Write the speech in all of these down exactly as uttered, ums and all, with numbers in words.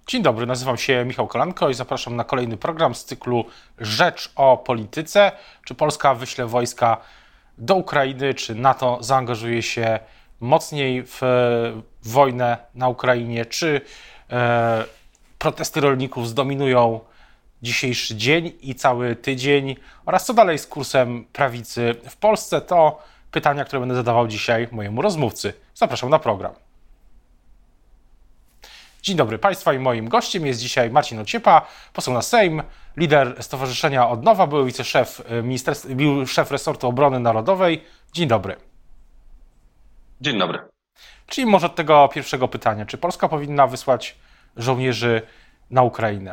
Dzień dobry, nazywam się Michał Kolanko i zapraszam na kolejny program z cyklu Rzecz o polityce. Czy Polska wyśle wojska do Ukrainy, czy NATO zaangażuje się mocniej w wojnę na Ukrainie, czy e, protesty rolników zdominują dzisiejszy dzień i cały tydzień oraz co dalej z kursem prawicy w Polsce, to pytania, które będę zadawał dzisiaj mojemu rozmówcy. Zapraszam na program. Dzień dobry Państwa i moim gościem jest dzisiaj Marcin Ociepa, poseł na Sejm, lider Stowarzyszenia Odnowa, były wiceszef, był szef resortu obrony narodowej. Dzień dobry. Dzień dobry. Czyli może od tego pierwszego pytania. Czy Polska powinna wysłać żołnierzy na Ukrainę?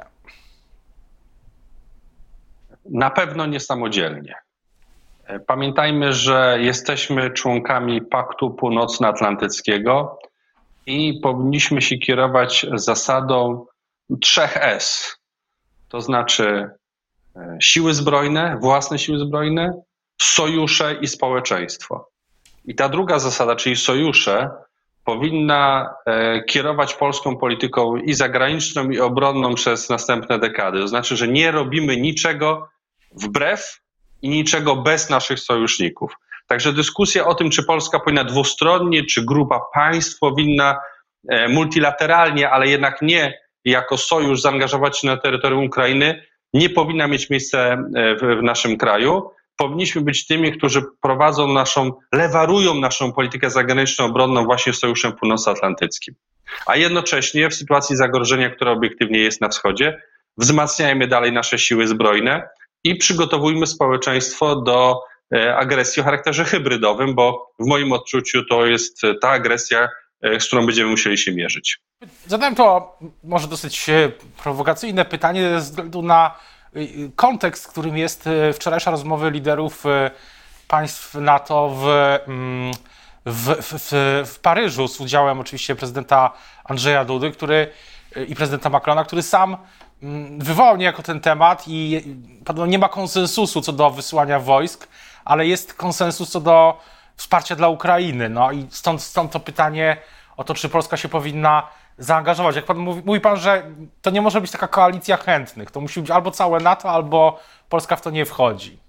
Na pewno nie samodzielnie. Pamiętajmy, że jesteśmy członkami Paktu Północnoatlantyckiego i powinniśmy się kierować zasadą trzech S. To znaczy siły zbrojne, własne siły zbrojne, sojusze i społeczeństwo. I ta druga zasada, czyli sojusze, powinna kierować polską polityką i zagraniczną, i obronną przez następne dekady. To znaczy, że nie robimy niczego wbrew i niczego bez naszych sojuszników. Także dyskusja o tym, czy Polska powinna dwustronnie, czy grupa państw powinna multilateralnie, ale jednak nie jako sojusz zaangażować się na terytorium Ukrainy, nie powinna mieć miejsca w, w naszym kraju. Powinniśmy być tymi, którzy prowadzą naszą, lewarują naszą politykę zagraniczną, obronną właśnie z Sojuszem Północnoatlantyckim. A jednocześnie w sytuacji zagrożenia, które obiektywnie jest na wschodzie, wzmacniajmy dalej nasze siły zbrojne i przygotowujmy społeczeństwo do agresji o charakterze hybrydowym, bo w moim odczuciu to jest ta agresja, z którą będziemy musieli się mierzyć. Zadałem to może dosyć prowokacyjne pytanie ze względu na kontekst, którym jest wczorajsza rozmowy liderów państw NATO w, w, w, w Paryżu z udziałem oczywiście prezydenta Andrzeja Dudy, który, i prezydenta Macrona, który sam wywołał niejako ten temat i podobno nie ma konsensusu co do wysyłania wojsk, ale jest konsensus co do wsparcia dla Ukrainy. No i stąd, stąd to pytanie o to, czy Polska się powinna zaangażować. Jak pan mówi, mówi pan, że to nie może być taka koalicja chętnych. To musi być albo całe NATO, albo Polska w to nie wchodzi.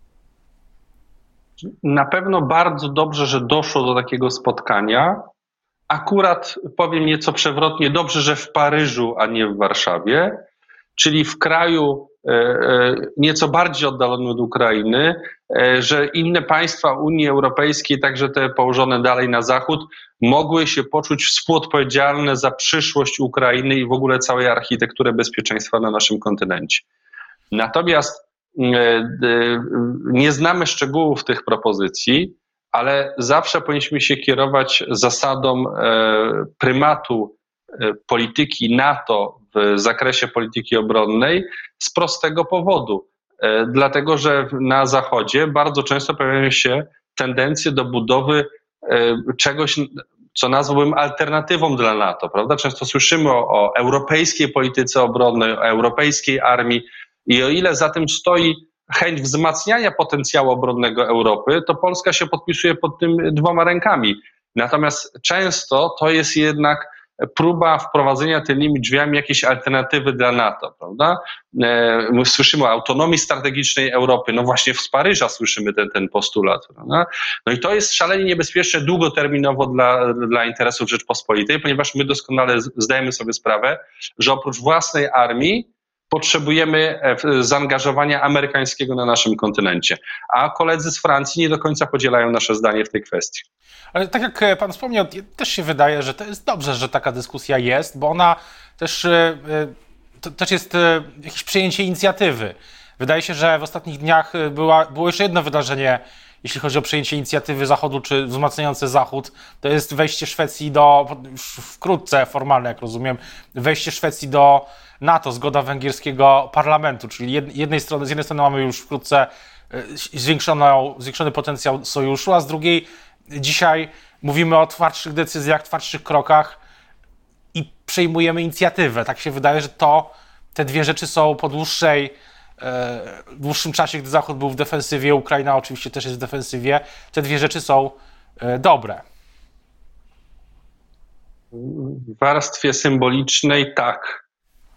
Na pewno bardzo dobrze, że doszło do takiego spotkania. Akurat powiem nieco przewrotnie, dobrze, że w Paryżu, a nie w Warszawie, czyli w kraju nieco bardziej oddalonym od Ukrainy, że inne państwa Unii Europejskiej, także te położone dalej na zachód, mogły się poczuć współodpowiedzialne za przyszłość Ukrainy i w ogóle całej architekturę bezpieczeństwa na naszym kontynencie. Natomiast nie znamy szczegółów tych propozycji, ale zawsze powinniśmy się kierować zasadą prymatu polityki NATO w zakresie polityki obronnej z prostego powodu. Dlatego, że na Zachodzie bardzo często pojawiają się tendencje do budowy czegoś, co nazwałbym alternatywą dla NATO, prawda? Często słyszymy o, o europejskiej polityce obronnej, o europejskiej armii i o ile za tym stoi chęć wzmacniania potencjału obronnego Europy, to Polska się podpisuje pod tym dwoma rękami. Natomiast często to jest jednak próba wprowadzenia tylnymi drzwiami jakiejś alternatywy dla NATO, prawda? Słyszymy o autonomii strategicznej Europy, no właśnie z Paryża słyszymy ten, ten postulat, prawda? No i to jest szalenie niebezpieczne długoterminowo dla, dla interesów Rzeczpospolitej, ponieważ my doskonale zdajemy sobie sprawę, że oprócz własnej armii potrzebujemy zaangażowania amerykańskiego na naszym kontynencie, a koledzy z Francji nie do końca podzielają nasze zdanie w tej kwestii. Ale tak jak pan wspomniał, też się wydaje, że to jest dobrze, że taka dyskusja jest, bo ona też, to też jest jakieś przejęcie inicjatywy. Wydaje się, że w ostatnich dniach była, było jeszcze jedno wydarzenie, jeśli chodzi o przejęcie inicjatywy Zachodu, czy wzmacniające Zachód, to jest wejście Szwecji do, już wkrótce formalne, jak rozumiem, wejście Szwecji do NATO, zgoda węgierskiego parlamentu, czyli jednej strony, z jednej strony mamy już wkrótce zwiększoną, zwiększony potencjał sojuszu, a z drugiej dzisiaj mówimy o twardszych decyzjach, twardszych krokach i przejmujemy inicjatywę. Tak się wydaje, że to, te dwie rzeczy są po dłuższej, e, dłuższym czasie, gdy Zachód był w defensywie, Ukraina oczywiście też jest w defensywie, te dwie rzeczy są e, dobre. W warstwie symbolicznej tak.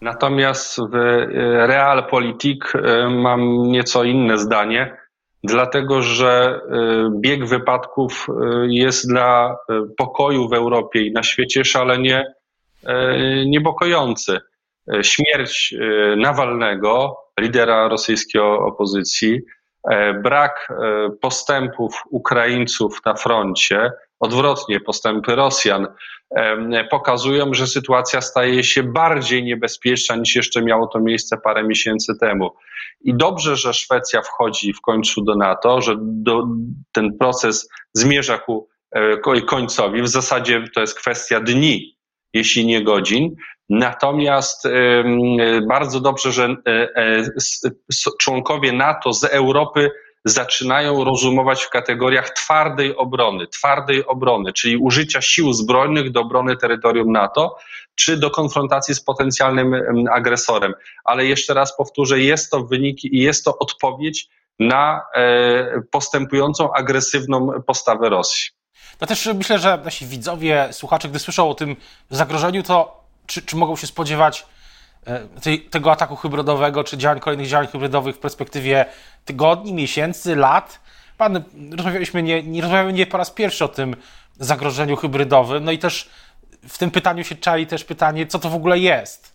Natomiast w realpolitik mam nieco inne zdanie, dlatego że bieg wypadków jest dla pokoju w Europie i na świecie szalenie niepokojący. Śmierć Nawalnego, lidera rosyjskiej opozycji, brak postępów Ukraińców na froncie, odwrotnie, postępy Rosjan pokazują, że sytuacja staje się bardziej niebezpieczna niż jeszcze miało to miejsce parę miesięcy temu. I dobrze, że Szwecja wchodzi w końcu do NATO, że do, ten proces zmierza ku końcowi. W zasadzie to jest kwestia dni, jeśli nie godzin. Natomiast bardzo dobrze, że członkowie NATO z Europy zaczynają rozumować w kategoriach twardej obrony, twardej obrony, czyli użycia sił zbrojnych do obrony terytorium NATO, czy do konfrontacji z potencjalnym agresorem. Ale jeszcze raz powtórzę, jest to wynik i jest to odpowiedź na postępującą agresywną postawę Rosji. No też myślę, że nasi widzowie, słuchacze, gdy słyszą o tym zagrożeniu, to czy, czy mogą się spodziewać tej, tego ataku hybrydowego, czy działań, kolejnych działań hybrydowych w perspektywie tygodni, miesięcy, lat? Pan, rozmawialiśmy nie, nie rozmawiamy nie po raz pierwszy o tym zagrożeniu hybrydowym, no i też w tym pytaniu się czai też pytanie, co to w ogóle jest?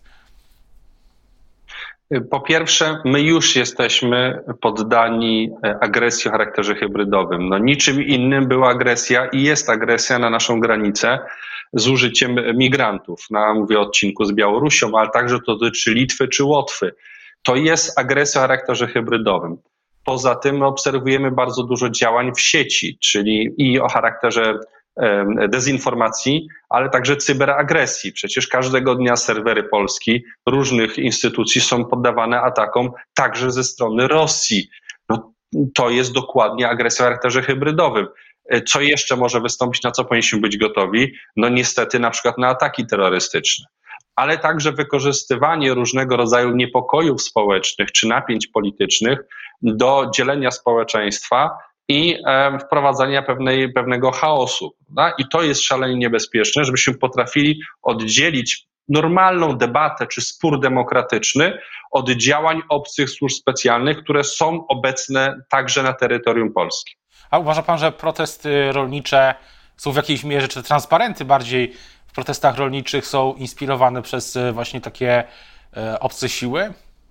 Po pierwsze, my już jesteśmy poddani agresji o charakterze hybrydowym. No, niczym innym była agresja i jest agresja na naszą granicę z użyciem migrantów. No, mówię o odcinku z Białorusią, ale także to dotyczy Litwy czy Łotwy. To jest agresja o charakterze hybrydowym. Poza tym obserwujemy bardzo dużo działań w sieci, czyli i o charakterze dezinformacji, ale także cyberagresji. Przecież każdego dnia serwery Polski, różnych instytucji są poddawane atakom także ze strony Rosji. No, to jest dokładnie agresja o charakterze hybrydowym. Co jeszcze może wystąpić, na co powinniśmy być gotowi? No niestety na przykład na ataki terrorystyczne, ale także wykorzystywanie różnego rodzaju niepokojów społecznych czy napięć politycznych do dzielenia społeczeństwa i e, wprowadzania pewnej, pewnego chaosu. No? I to jest szalenie niebezpieczne, żebyśmy potrafili oddzielić normalną debatę czy spór demokratyczny od działań obcych służb specjalnych, które są obecne także na terytorium Polski. A uważa pan, że protesty rolnicze są w jakiejś mierze, czy transparenty bardziej w protestach rolniczych są inspirowane przez właśnie takie e, obce siły?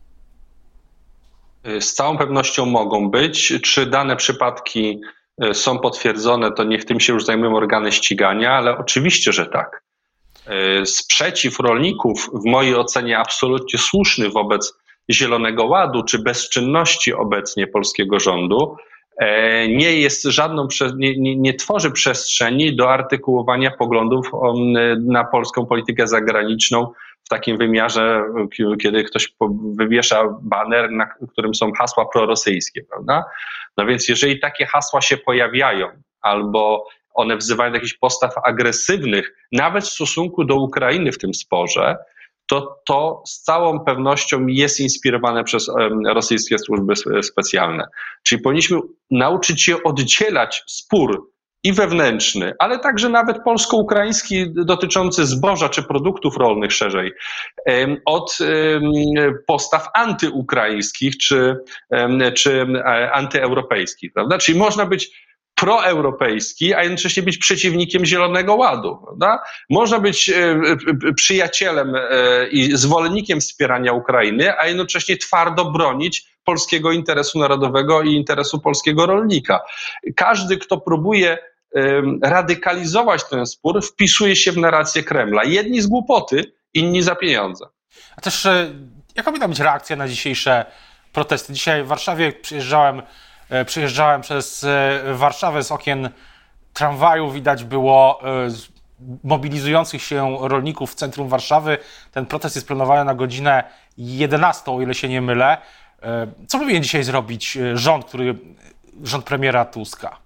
Z całą pewnością mogą być. Czy dane przypadki są potwierdzone, to niech tym się już zajmują organy ścigania, ale oczywiście, że tak. Sprzeciw rolników w mojej ocenie absolutnie słuszny wobec Zielonego Ładu czy bezczynności obecnie polskiego rządu nie jest żadną, nie, nie, nie tworzy przestrzeni do artykułowania poglądów na polską politykę zagraniczną w takim wymiarze, kiedy ktoś wywiesza baner, na którym są hasła prorosyjskie, prawda? No więc jeżeli takie hasła się pojawiają albo one wzywają do jakichś postaw agresywnych, nawet w stosunku do Ukrainy w tym sporze, to to z całą pewnością jest inspirowane przez rosyjskie służby specjalne. Czyli powinniśmy nauczyć się oddzielać spór i wewnętrzny, ale także nawet polsko-ukraiński dotyczący zboża czy produktów rolnych szerzej, od postaw antyukraińskich czy, czy antyeuropejskich, prawda? Czyli można być proeuropejski, a jednocześnie być przeciwnikiem Zielonego Ładu, prawda? Można być przyjacielem i zwolennikiem wspierania Ukrainy, a jednocześnie twardo bronić polskiego interesu narodowego i interesu polskiego rolnika. Każdy, kto próbuje radykalizować ten spór, wpisuje się w narrację Kremla. Jedni z głupoty, inni za pieniądze. A też jaka powinna być reakcja na dzisiejsze protesty? Dzisiaj w Warszawie przyjeżdżałem Przyjeżdżałem przez Warszawę, z okien tramwaju widać było mobilizujących się rolników w centrum Warszawy. Ten protest jest planowany na godzinę jedenastą, o ile się nie mylę. Co powinien dzisiaj zrobić rząd, który, rząd premiera Tuska?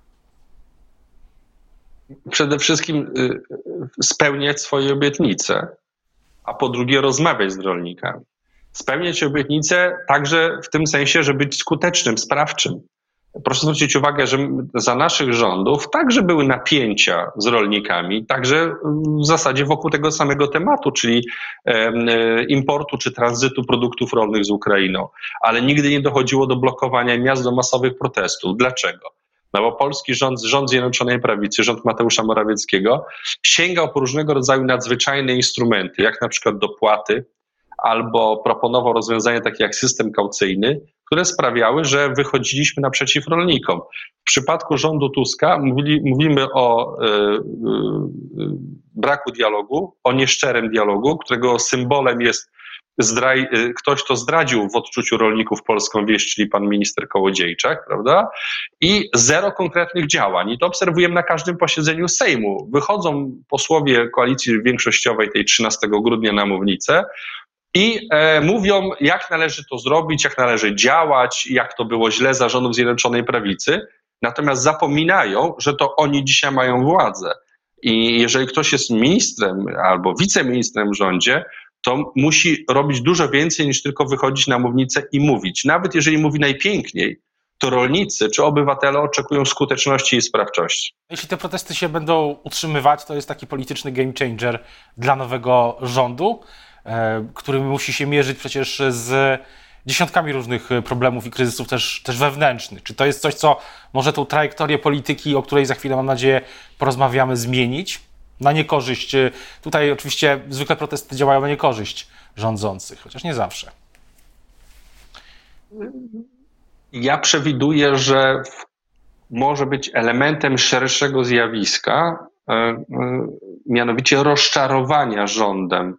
Przede wszystkim spełniać swoje obietnice, a po drugie rozmawiać z rolnikami. Spełniać obietnice także w tym sensie, żeby być skutecznym, sprawczym. Proszę zwrócić uwagę, że za naszych rządów także były napięcia z rolnikami, także w zasadzie wokół tego samego tematu, czyli importu czy tranzytu produktów rolnych z Ukrainą. Ale nigdy nie dochodziło do blokowania miast, do masowych protestów. Dlaczego? No bo polski rząd, rząd Zjednoczonej Prawicy, rząd Mateusza Morawieckiego sięgał po różnego rodzaju nadzwyczajne instrumenty, jak na przykład dopłaty, albo proponował rozwiązania takie jak system kaucyjny, które sprawiały, że wychodziliśmy naprzeciw rolnikom. W przypadku rządu Tuska mówili, mówimy o y, y, braku dialogu, o nieszczerym dialogu, którego symbolem jest zdraj, y, ktoś, kto zdradził w odczuciu rolników polską wieś, czyli pan minister Kołodziejczak, prawda? I zero konkretnych działań. I to obserwujemy na każdym posiedzeniu Sejmu. Wychodzą posłowie koalicji większościowej tej trzynastego grudnia na mównicę, i e, mówią, jak należy to zrobić, jak należy działać, jak to było źle za rządów Zjednoczonej Prawicy, natomiast zapominają, że to oni dzisiaj mają władzę. I jeżeli ktoś jest ministrem albo wiceministrem w rządzie, to musi robić dużo więcej niż tylko wychodzić na mównicę i mówić. Nawet jeżeli mówi najpiękniej, to rolnicy czy obywatele oczekują skuteczności i sprawczości. Jeśli te protesty się będą utrzymywać, to jest taki polityczny game changer dla nowego rządu, który musi się mierzyć przecież z dziesiątkami różnych problemów i kryzysów też, też wewnętrznych. Czy to jest coś, co może tą trajektorię polityki, o której za chwilę, mam nadzieję, porozmawiamy, zmienić na niekorzyść? Tutaj oczywiście zwykle protesty działają na niekorzyść rządzących, chociaż nie zawsze. Ja przewiduję, że może być elementem szerszego zjawiska, mianowicie rozczarowania rządem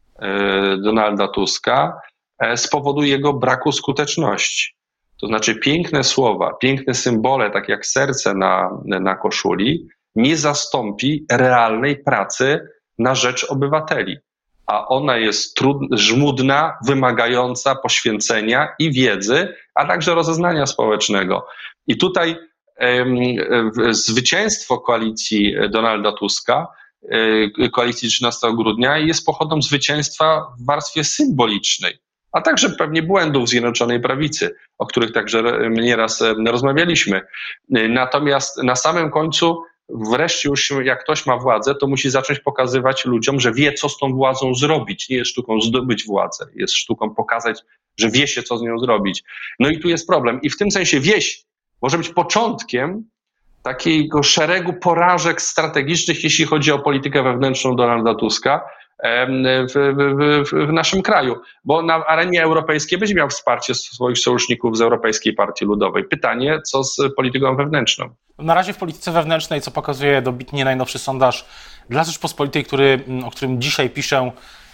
Donalda Tuska z powodu jego braku skuteczności. To znaczy piękne słowa, piękne symbole, tak jak serce na, na koszuli, nie zastąpi realnej pracy na rzecz obywateli. A ona jest trudna, żmudna, wymagająca poświęcenia i wiedzy, a także rozeznania społecznego. I tutaj em, zwycięstwo koalicji Donalda Tuska, koalicji trzynastego grudnia jest pochodną zwycięstwa w warstwie symbolicznej, a także pewnie błędów Zjednoczonej Prawicy, o których także nieraz rozmawialiśmy. Natomiast na samym końcu wreszcie już jak ktoś ma władzę, to musi zacząć pokazywać ludziom, że wie, co z tą władzą zrobić. Nie jest sztuką zdobyć władzę, jest sztuką pokazać, że wie się, co z nią zrobić. No i tu jest problem. I w tym sensie wieś może być początkiem takiego szeregu porażek strategicznych, jeśli chodzi o politykę wewnętrzną Donalda Tuska w, w, w, w naszym kraju. Bo na arenie europejskiej będzie miał wsparcie swoich sojuszników z Europejskiej Partii Ludowej. Pytanie, co z polityką wewnętrzną? Na razie w polityce wewnętrznej, co pokazuje dobitnie najnowszy sondaż dla Rzeczpospolitej, który, o którym dzisiaj piszę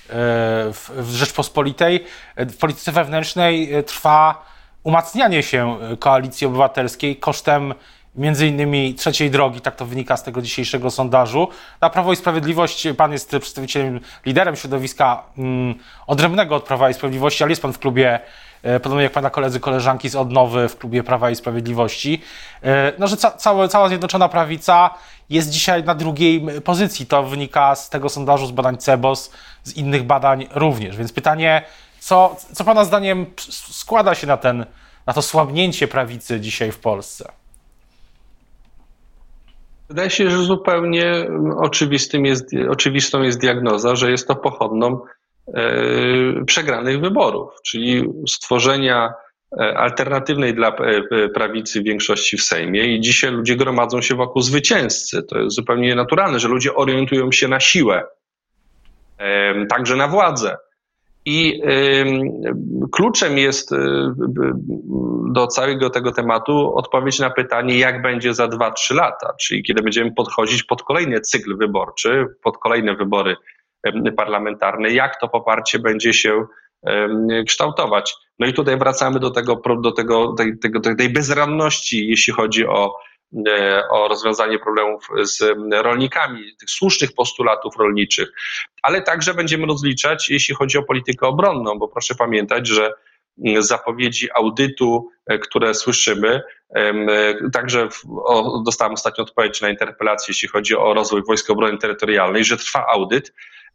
w, w Rzeczpospolitej, w polityce wewnętrznej trwa umacnianie się Koalicji Obywatelskiej kosztem między innymi trzeciej drogi, tak to wynika z tego dzisiejszego sondażu. Na Prawo i Sprawiedliwość pan jest przedstawicielem, liderem środowiska mm, odrębnego od Prawa i Sprawiedliwości, ale jest pan w klubie, e, podobnie jak pana koledzy, koleżanki z Odnowy w klubie Prawa i Sprawiedliwości. E, no, że ca, cała, cała Zjednoczona Prawica jest dzisiaj na drugiej pozycji. To wynika z tego sondażu, z badań C E B O S, z innych badań również. Więc pytanie, co, co pana zdaniem składa się na, ten, na to słabnięcie prawicy dzisiaj w Polsce? Wydaje się, że zupełnie oczywistym jest, oczywistą jest diagnoza, że jest to pochodną e, przegranych wyborów, czyli stworzenia alternatywnej dla prawicy większości w Sejmie i dzisiaj ludzie gromadzą się wokół zwycięzcy. To jest zupełnie naturalne, że ludzie orientują się na siłę, e, także na władzę. I y, kluczem jest y, y, do całego tego tematu odpowiedź na pytanie, jak będzie za dwa trzy lata, czyli kiedy będziemy podchodzić pod kolejny cykl wyborczy, pod kolejne wybory y, parlamentarne, jak to poparcie będzie się y, kształtować. No i tutaj wracamy do tego, do tego, tej, tego, tej bezradności, jeśli chodzi o o rozwiązanie problemów z rolnikami, tych słusznych postulatów rolniczych, ale także będziemy rozliczać, jeśli chodzi o politykę obronną, bo proszę pamiętać, że zapowiedzi audytu, które słyszymy, także w, o, dostałem ostatnio odpowiedź na interpelację, jeśli chodzi o rozwój Wojsk Obrony Terytorialnej, że trwa audyt,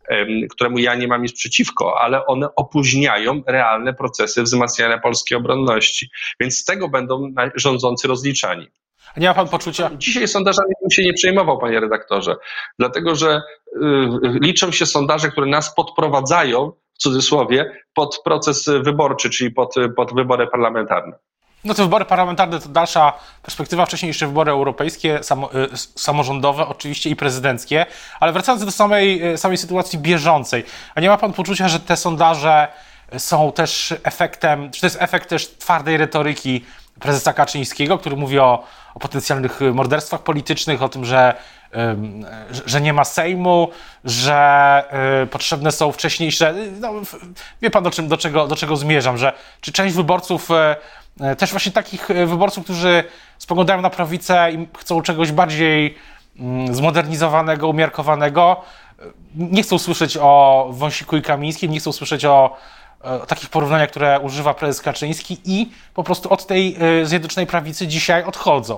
któremu ja nie mam nic przeciwko, ale one opóźniają realne procesy wzmacniania polskiej obronności. Więc z tego będą rządzący rozliczani. A nie ma pan poczucia... Dzisiaj sondażami bym się nie przejmował, panie redaktorze, dlatego że y, liczą się sondaże, które nas podprowadzają, w cudzysłowie, pod proces wyborczy, czyli pod, pod wybory parlamentarne. No to wybory parlamentarne to dalsza perspektywa, wcześniej jeszcze wybory europejskie, samo, y, samorządowe oczywiście i prezydenckie, ale wracając do samej, samej sytuacji bieżącej, a nie ma pan poczucia, że te sondaże są też efektem, czy to jest efekt też twardej retoryki prezesa Kaczyńskiego, który mówi o, o potencjalnych morderstwach politycznych, o tym, że, y, że nie ma Sejmu, że y, potrzebne są wcześniejsze... No, wie pan, do, czym, do, czego, do czego zmierzam, że czy część wyborców... Y, Też właśnie takich wyborców, którzy spoglądają na prawicę i chcą czegoś bardziej zmodernizowanego, umiarkowanego, nie chcą słyszeć o Wąsiku i Kamińskim, nie chcą słyszeć o, o takich porównaniach, które używa prezes Kaczyński i po prostu od tej Zjednoczonej Prawicy dzisiaj odchodzą.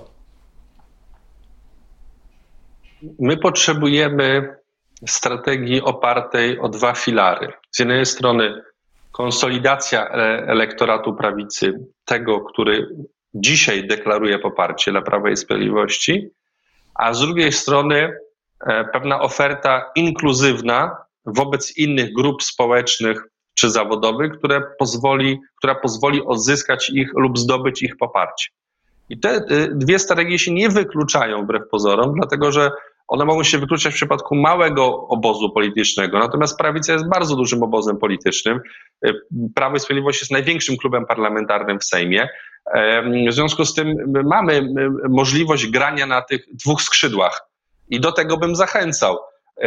My potrzebujemy strategii opartej o dwa filary. Z jednej strony konsolidacja elektoratu prawicy, tego, który dzisiaj deklaruje poparcie dla Prawa i Sprawiedliwości, a z drugiej strony pewna oferta inkluzywna wobec innych grup społecznych czy zawodowych, które pozwoli, która pozwoli odzyskać ich lub zdobyć ich poparcie. I te dwie strategie się nie wykluczają wbrew pozorom, dlatego że one mogą się wykluczać w przypadku małego obozu politycznego, natomiast prawica jest bardzo dużym obozem politycznym. Prawo i Sprawiedliwość jest największym klubem parlamentarnym w Sejmie. W związku z tym mamy możliwość grania na tych dwóch skrzydłach i do tego bym zachęcał.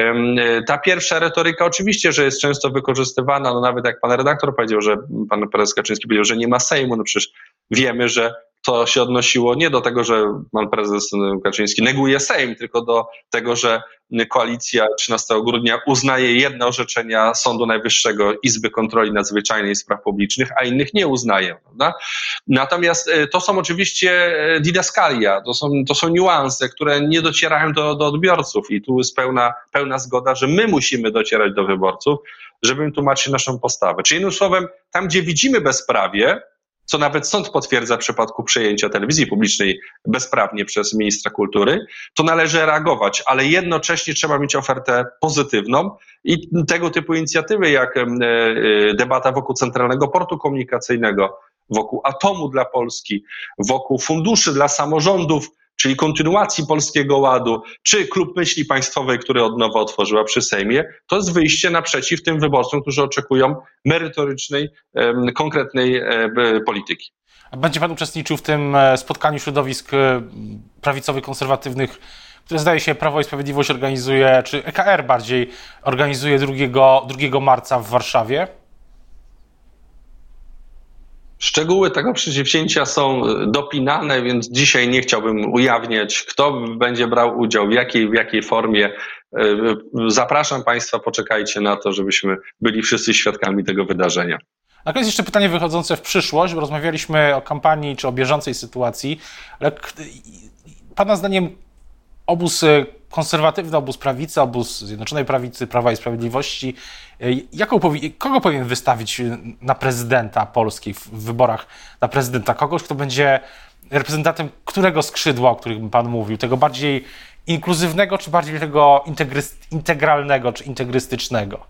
Ta pierwsza retoryka oczywiście, że jest często wykorzystywana, no nawet jak pan redaktor powiedział, że pan prezes Kaczyński powiedział, że nie ma Sejmu, no przecież wiemy, że to się odnosiło nie do tego, że pan prezes Kaczyński neguje Sejm, tylko do tego, że koalicja trzynastego grudnia uznaje jedne orzeczenia Sądu Najwyższego, Izby Kontroli Nadzwyczajnej i Spraw Publicznych, a innych nie uznaje. Prawda? Natomiast to są oczywiście didaskalia, to są, to są niuanse, które nie docierają do, do odbiorców i tu jest pełna, pełna zgoda, że my musimy docierać do wyborców, żeby im tłumaczyć naszą postawę. Czyli innym słowem, tam gdzie widzimy bezprawie, co nawet sąd potwierdza w przypadku przejęcia telewizji publicznej bezprawnie przez ministra kultury, to należy reagować, ale jednocześnie trzeba mieć ofertę pozytywną i tego typu inicjatywy jak debata wokół Centralnego Portu Komunikacyjnego, wokół Atomu dla Polski, wokół funduszy dla samorządów, czyli kontynuacji Polskiego Ładu, czy Klub Myśli Państwowej, który od nowa otworzyła przy Sejmie, to jest wyjście naprzeciw tym wyborcom, którzy oczekują merytorycznej, konkretnej polityki. A będzie pan uczestniczył w tym spotkaniu środowisk prawicowych, konserwatywnych, które zdaje się Prawo i Sprawiedliwość organizuje, czy E K R bardziej organizuje drugiego marca w Warszawie? Szczegóły tego przedsięwzięcia są dopinane, więc dzisiaj nie chciałbym ujawniać, kto będzie brał udział, w jakiej, w jakiej formie. Zapraszam Państwa, poczekajcie na to, żebyśmy byli wszyscy świadkami tego wydarzenia. Na koniec jeszcze pytanie wychodzące w przyszłość, bo rozmawialiśmy o kampanii czy o bieżącej sytuacji, ale Pana zdaniem obóz konserwatywny, obóz prawicy, obóz Zjednoczonej Prawicy, Prawa i Sprawiedliwości, jaką, kogo powinien wystawić na prezydenta Polski w wyborach na prezydenta? Kogoś, kto będzie reprezentantem którego skrzydła, o którym Pan mówił? Tego bardziej inkluzywnego, czy bardziej tego integralnego, czy integrystycznego?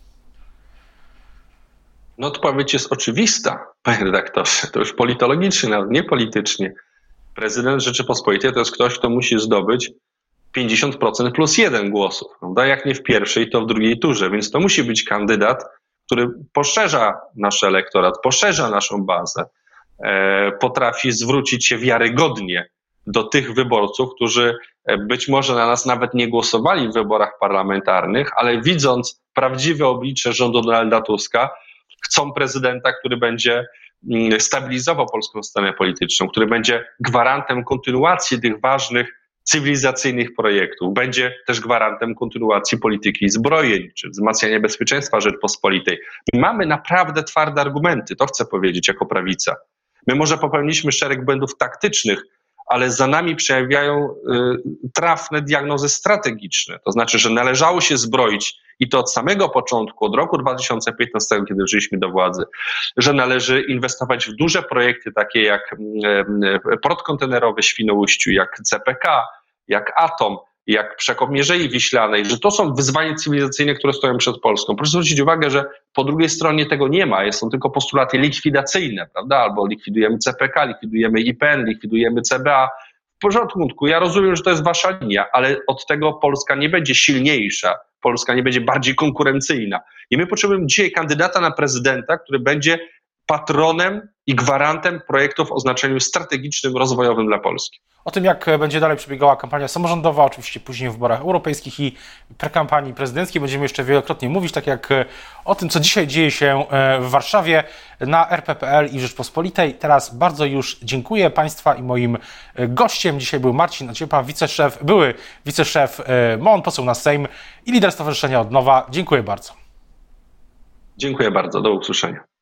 No odpowiedź jest oczywista, panie redaktorze. To już politologicznie, nawet nie politycznie. Prezydent Rzeczypospolitej to jest ktoś, kto musi zdobyć pięćdziesiąt procent plus jeden głosów. Prawda? Jak nie w pierwszej, to w drugiej turze. Więc to musi być kandydat, który poszerza nasz elektorat, poszerza naszą bazę, e, potrafi zwrócić się wiarygodnie do tych wyborców, którzy być może na nas nawet nie głosowali w wyborach parlamentarnych, ale widząc prawdziwe oblicze rządu Donalda Tuska, chcą prezydenta, który będzie stabilizował polską scenę polityczną, który będzie gwarantem kontynuacji tych ważnych cywilizacyjnych projektów, będzie też gwarantem kontynuacji polityki zbrojeń, czy wzmacniania bezpieczeństwa Rzeczpospolitej. Mamy naprawdę twarde argumenty, to chcę powiedzieć jako prawica. My może popełniliśmy szereg błędów taktycznych, ale za nami przejawiają y, trafne diagnozy strategiczne. To znaczy, że należało się zbroić i to od samego początku, od roku dwa tysiące piętnastego, kiedy doszliśmy do władzy, że należy inwestować w duże projekty takie jak y, y, port kontenerowy w Świnoujściu, jak C P K, jak Atom, jak przekop Mierzei Wiślanej, że to są wyzwania cywilizacyjne, które stoją przed Polską. Proszę zwrócić uwagę, że po drugiej stronie tego nie ma, są tylko postulaty likwidacyjne, prawda? Albo likwidujemy C P K, likwidujemy I P N, likwidujemy C B A. W porządku, ja rozumiem, że to jest wasza linia, ale od tego Polska nie będzie silniejsza, Polska nie będzie bardziej konkurencyjna. I my potrzebujemy dzisiaj kandydata na prezydenta, który będzie patronem i gwarantem projektów o znaczeniu strategicznym, rozwojowym dla Polski. O tym, jak będzie dalej przebiegała kampania samorządowa, oczywiście później w wyborach europejskich i prekampanii prezydenckiej będziemy jeszcze wielokrotnie mówić, tak jak o tym, co dzisiaj dzieje się w Warszawie na R P P L i Rzeczpospolitej. Teraz bardzo już dziękuję Państwa i moim gościem dzisiaj był Marcin Ociepa, wiceszef, były wiceszef M O N, poseł na Sejm i lider Stowarzyszenia Odnowa. Dziękuję bardzo. Dziękuję bardzo, do usłyszenia.